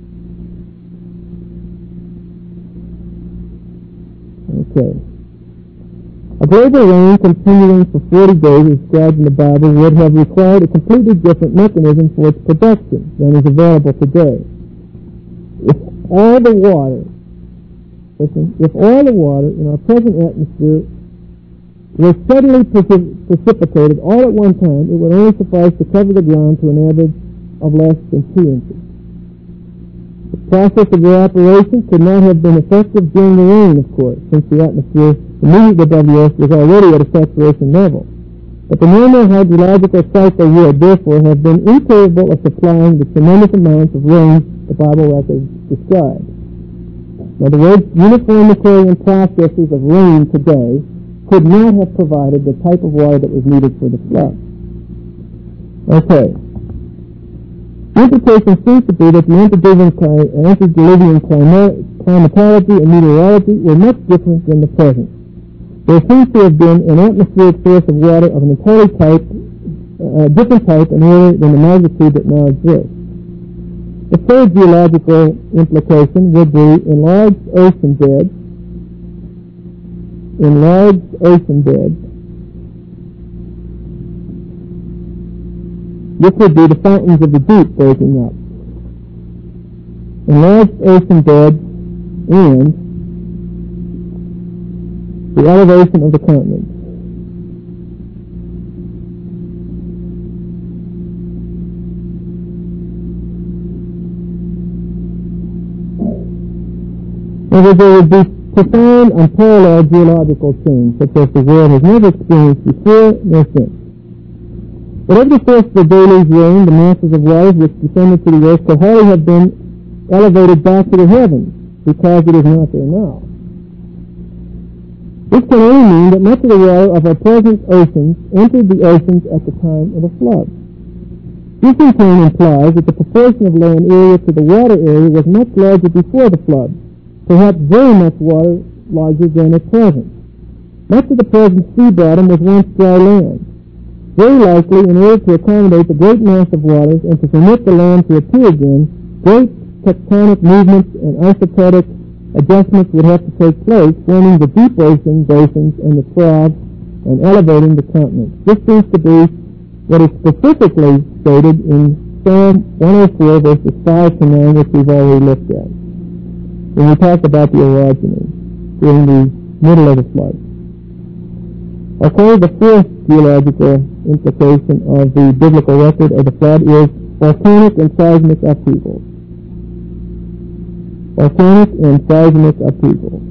Okay. A global rain continuing for forty days, as described in the Bible, would have required a completely different mechanism for its production than is available today. If all the water, listen, if all the water in our present atmosphere was suddenly precip- precipitated all at one time, it would only suffice to cover the ground to an average of less than two inches. process of evaporation could not have been effective during the rain, of course, since the atmosphere immediately above the earth was already at a saturation level. But the normal hydrological cycle would, therefore, have been incapable of supplying the tremendous amounts of rain the Bible records describe. In other words, uniform Aquarian processes of rain today could not have provided the type of water that was needed for the flood. Okay. The implication seems to be that the antediluvian, antediluvian climatology and meteorology were much different than the present. There seems to have been an atmospheric source of water of an entirely type, uh, different type and order than the magnitude that now exists. The third geological implication would be enlarged ocean beds, enlarged ocean beds. This would be the fountains of the deep breaking up. Enlarged ocean beds and the elevation of the continents. Whether there would be profound, unparalleled geological change, such as the world has never experienced before nor since. Whatever the force of the deluge rain, the masses of waters which descended to the earth could hardly have been elevated back to the heavens, because it is not there now. This can only mean that much of the water of our present oceans entered the oceans at the time of the flood. This in turn implies that the proportion of land area to the water area was much larger before the flood, perhaps very much water larger than at present. Much of the present sea bottom was once dry land. Very likely, in order to accommodate the great mass of waters and to permit the land to appear again, great tectonic movements and isotopic adjustments would have to take place, forming the deep ocean basins and the troughs and elevating the continents. This seems to be what is specifically stated in Psalm one oh four, verses five to nine, which we've already looked at, when we talked about the orogeny during the middle of the flood. Okay, the fourth geological implication of the biblical record of the flood is volcanic and seismic upheavals. Volcanic and seismic upheavals.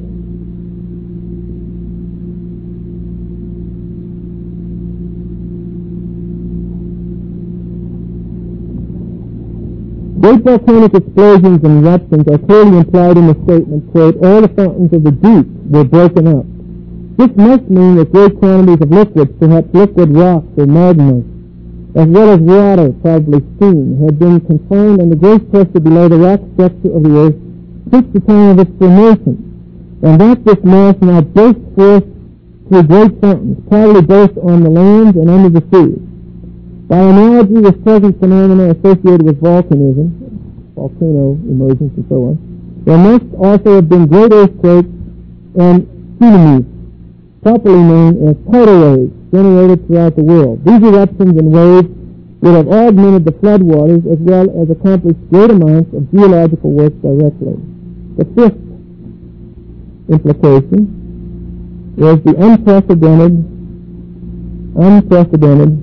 Great volcanic explosions and eruptions are clearly implied in the statement, quote, all the fountains of the deep were broken up. This must mean that great quantities of liquids, perhaps liquid rocks or magma, as well as water, probably steam, had been confined under great pressure below the rock structure of the earth since the time of its formation, and that this mass now burst forth through great fountains, probably both on the land and under the sea. By analogy with present phenomena associated with volcanism, volcano emergence and so on, there must also have been great earthquakes and tsunamis, properly known as tidal waves, generated throughout the world. These eruptions and waves would have augmented the floodwaters as well as accomplished great amounts of geological work directly. The fifth implication is the unprecedented, unprecedented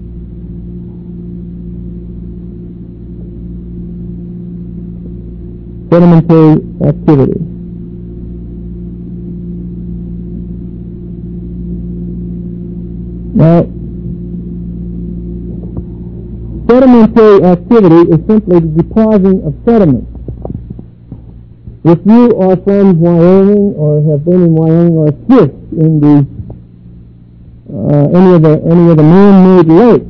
sedimentary activity. Now, sedimentary activity is simply the depositing of sediment. If you are from Wyoming or have been in Wyoming or fished in the uh, any of the any of the man-made lakes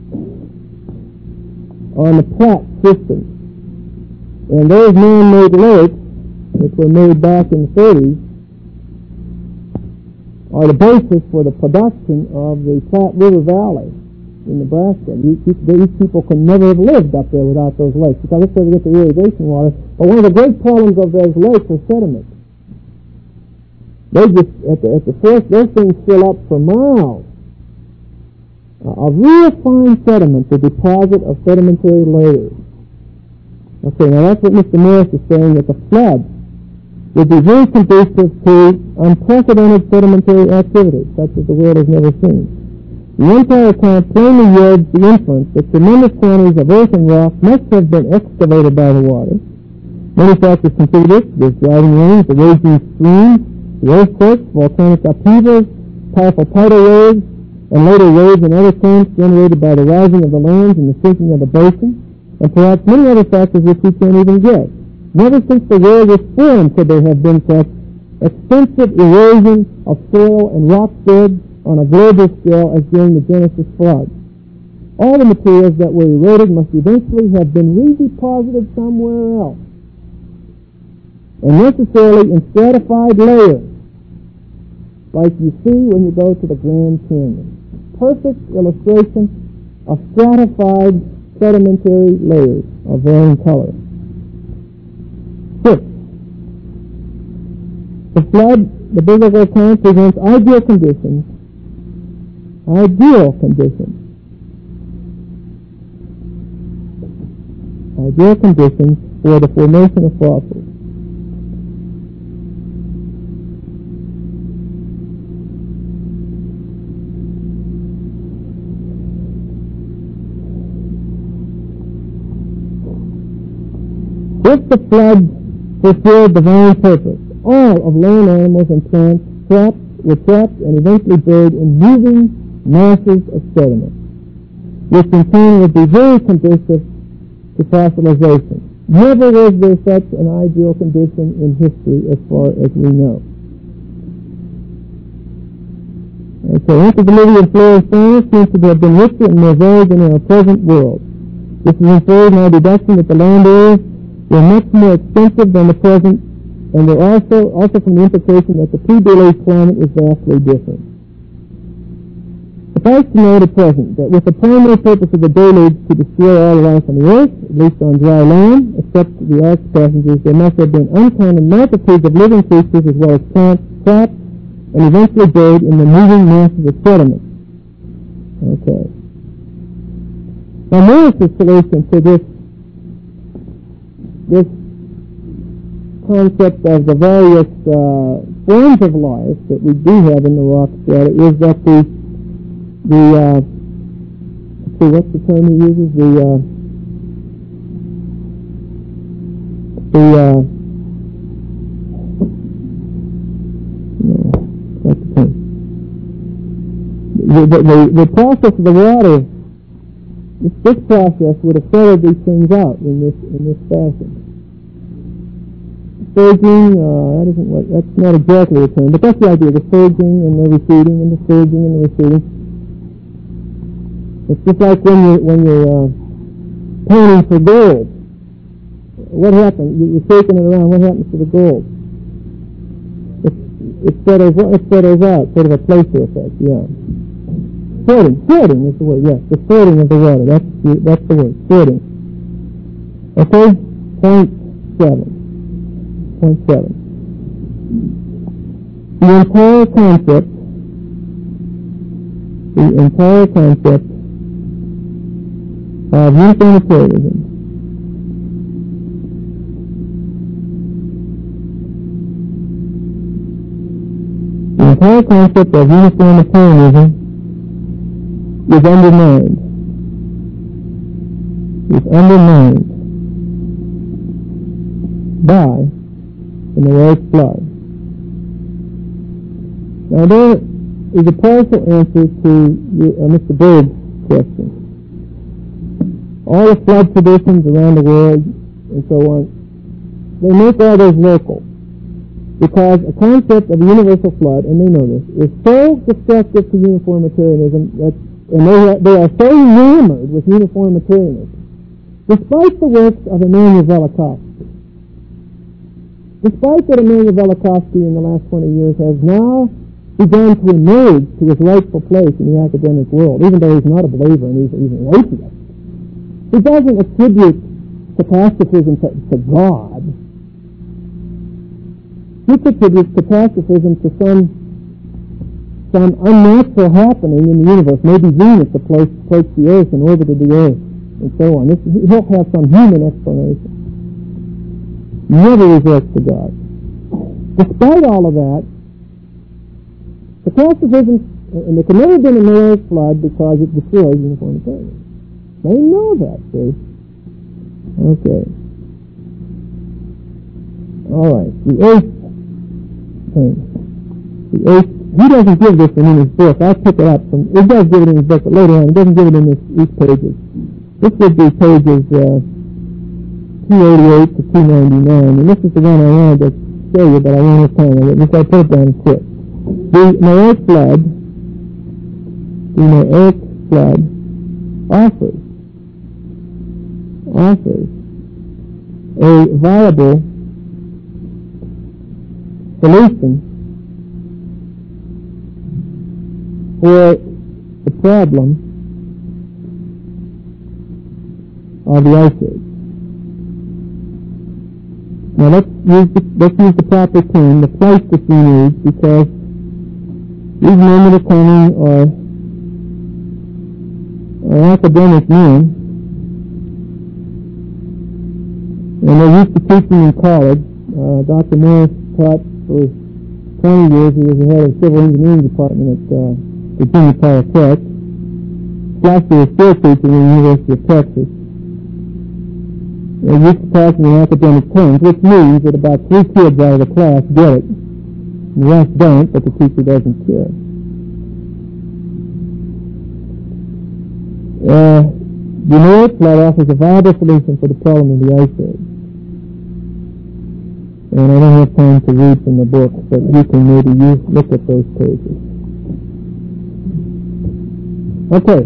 on the Platte system, and those man-made lakes, which were made back in the thirties, are the basis for the production of the Platte River Valley in Nebraska. These, these people could never have lived up there without those lakes, because that's where they get the irrigation water. But one of the great problems of those lakes was sediment. They just, at the, at the first, those things fill up for miles. Uh, a real fine sediment, the deposit of sedimentary layers. Okay, now that's what Mister Morris is saying, that the flood would be very conducive to unprecedented sedimentary activity, such as the world has never seen. The entire account plainly yields the inference that tremendous quantities of earth and rock must have been excavated by the water, Many factors contribute. There's driving rains, the raging streams, the earthquakes, volcanic upheavals, powerful tidal waves, and later waves and other currents generated by the rising of the lands and the sinking of the basin, and perhaps many other factors which we can't even guess. Never since the world was formed could there have been such extensive erosion of soil and rock beds on a global scale as during the Genesis flood. All the materials that were eroded must eventually have been redeposited somewhere else, and necessarily in stratified layers, like you see when you go to the Grand Canyon. Perfect illustration of stratified sedimentary layers of varying color. Six, the flood, the biblical account presents ideal conditions, ideal conditions, ideal conditions for the formation of fossils. If the flood fulfilled divine purpose, all of land animals and plants trapped, were trapped and eventually buried in moving masses of sediment, which in turn would be very conducive to fossilization. Never was there such an ideal condition in history as far as we know. Okay, antediluvian flora and fauna seems to have been richer and more varied than in our present world. This is inferred in our deduction that the land areas were much more extensive than the present, and they're also also from the implication that the pre-deluge climate is vastly different. Suffice to note at present that with the primary purpose of the deluge to destroy all life on the earth, at least on dry land, except the ark's passengers, there must have been uncounted multitudes of living creatures as well as plants trapped and eventually buried in the moving masses of sediment. Okay. Now, Morris's solution to this this concept of the various uh, forms of life that we do have in the rock strata is that the the uh, let's see, what's the term he uses? The uh, the uh, no, what's the term? The, the, the, the process of the water. This, this process would have settled these things out in this in this fashion. Surging, uh, that isn't what, that's not exactly the term, but that's the idea, the surging and the receding and the surging and the receding. It's just like when you're, when you're uh, panning for gold. What happens? You're shaking it around, what happens to the gold? It, it, settles, it settles out, sort of a placer effect, yeah. Sorting, sorting is the word, yes, the sorting of the water, that's the, that's the word, sorting. Okay, point seven. Point seven. The entire concept, the entire concept of uniformitarianism the entire concept of uniformitarianism is undermined. Is undermined by the Noah's flood. Now there is a partial answer to uh, Mister Bird's question. All the flood traditions around the world and so on, they make all those local. Because a concept of a universal flood, and they know this, is so destructive to uniformitarianism that and they, they are so enamored with uniformitarianism, despite the works of Immanuel Velikovsky. Despite that Immanuel Velikovsky in the last twenty years has now begun to emerge to his rightful place in the academic world, even though he's not a believer and he's, he's an atheist. He doesn't attribute catastrophism to, to God. He attributes catastrophism to some some unnatural happening in the universe. Maybe Venus approached the Earth and orbited the Earth, and so on. This, he'll have some human explanation. Never resorts to God. Despite all of that, catastrophism, and there can never have been a Noah's flood because it destroys uniformitarianism. They know that, see? Okay. All right, the eighth thing. The eighth, he doesn't give this one in his book. I pick it up from, he does give it in his book, but later on, he doesn't give it in this, these pages. This would be pages uh, two eighty-eight to two ninety-nine, and this is the one I wanted to show you, but I won't have time. I just got to put it down quick. The Noahic flood, the Noahic flood offers, offers a viable solution for the problem of the ice age. Now let's use the, let's use the proper term, the Pleistocene age, because these men that are coming are, are academic men, and they're used to teaching in college. Uh, Doctor Morris taught for twenty years. He was the head of the Civil Engineering Department at uh, Virginia Polytech. Last year, he was still teaching at the University of Texas. They're used to talking in academic terms, which means that about three kids out of the class get it. The rest don't, but the teacher doesn't care. Uh, the Noahic flood offers a viable solution for the problem of the ice age. And I don't have time to read from the book, but you can maybe use, look at those pages. Okay.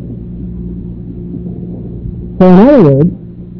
So in other words,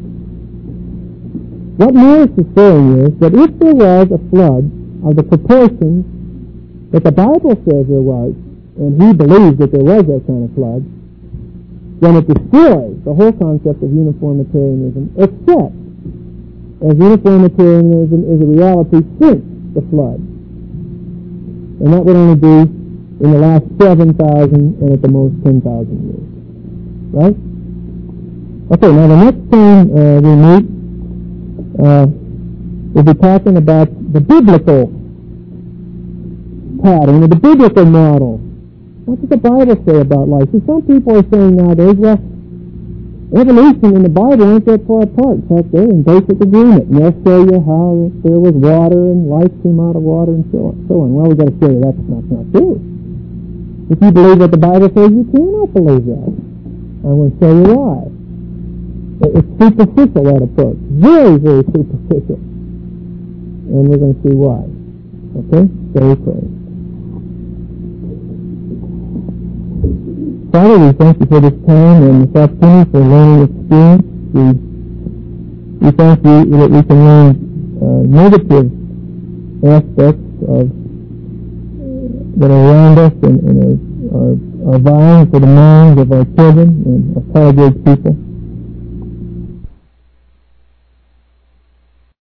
what Morris is saying is that if there was a flood of the proportions that the Bible says there was, and he believes that there was that kind of flood, then it destroys the whole concept of uniformitarianism, except as uniformitarianism is a reality since the flood. And that would only be in the last seven thousand and at the most ten thousand years. Right? Okay, now the next time uh, we meet, uh, we'll be talking about the biblical pattern, or the biblical model. What does the Bible say about life? See, some people are saying nowadays, well, evolution in the Bible ain't that far apart. In fact, they're in basic agreement. And they'll show you how there was water and life came out of water and so on. So on. Well, we've got to show you that's not, not true. If you believe what the Bible says, you cannot believe that. I will show you why. It's superficial, that approach. Very, very superficial. And we're going to see why. Okay? So we pray. Father, we thank you for this time and this opportunity for learning experience. We, we thank you that we can learn uh, negative aspects of that are around us and, and are, are, are vying for the minds of our children and our college-age people.